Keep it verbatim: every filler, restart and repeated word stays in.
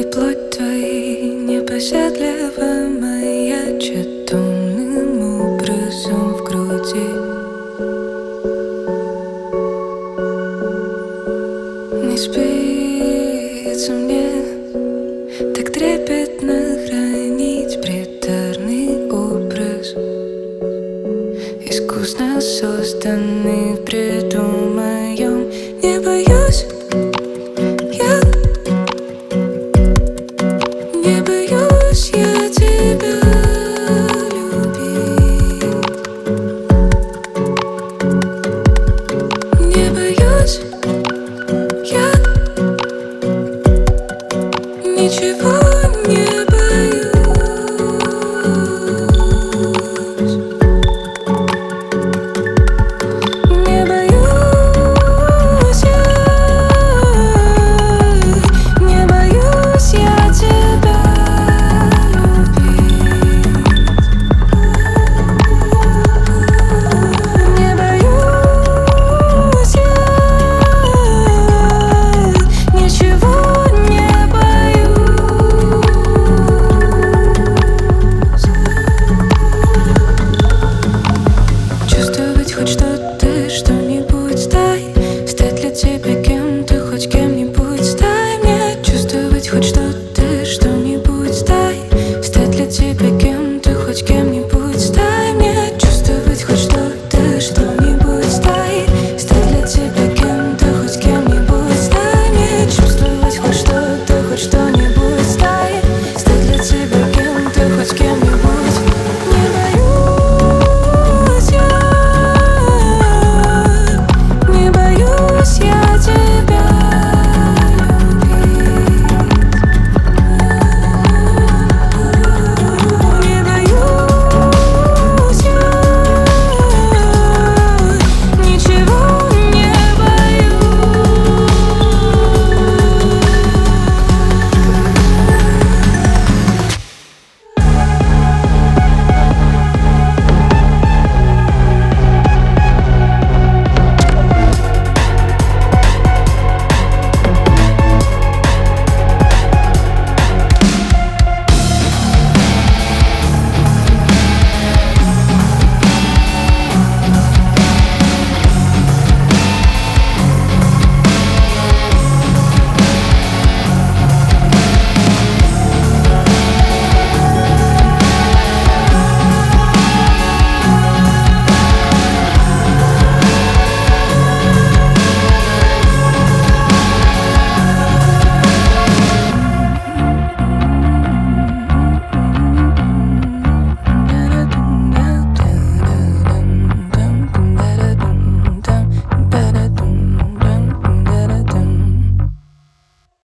И плоть твоей непоседливо маячит томным образом в груди. Не спится мне так трепетно хранить предарный образ, искусно созданный в бреду моем. Не боюсь, я не боюсь я тебя любить. Не боюсь я ничего не